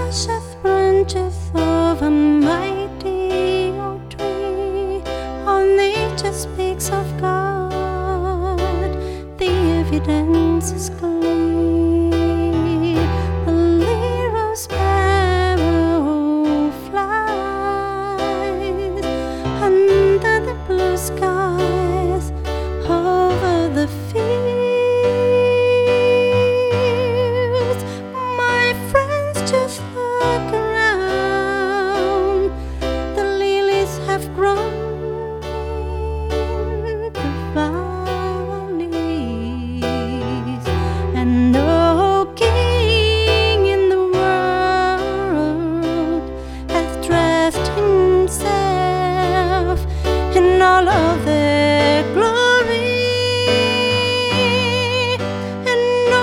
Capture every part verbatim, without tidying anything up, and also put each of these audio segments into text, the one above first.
lusheth branches of a mighty oak tree. All nature speaks of God, the evidence is clear. The little sparrow flies under the blue skies over the fields. My friends, just look around. The lilies have grown in the valleys, and no king in the world has dressed himself in all of their glory, and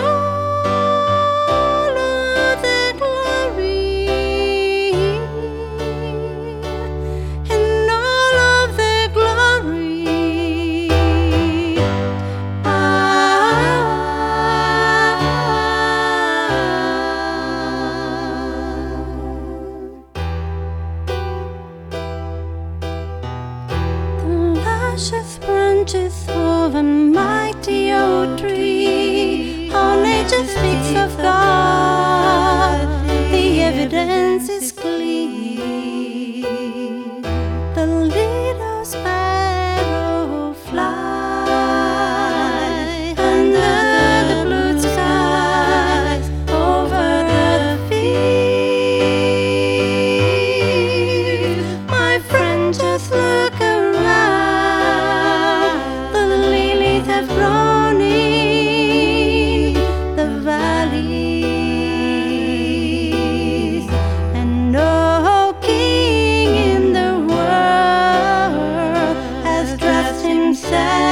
all of their glory, and all of their glory. Ah, the lusheth branches of a mighty oak tree. All nature speaks of God, the evidence is clear. The little sparrow flies under the blue skies over the fields. My friend, just look around. The lilies have grown in the valleys, and no king in the world has dressed himself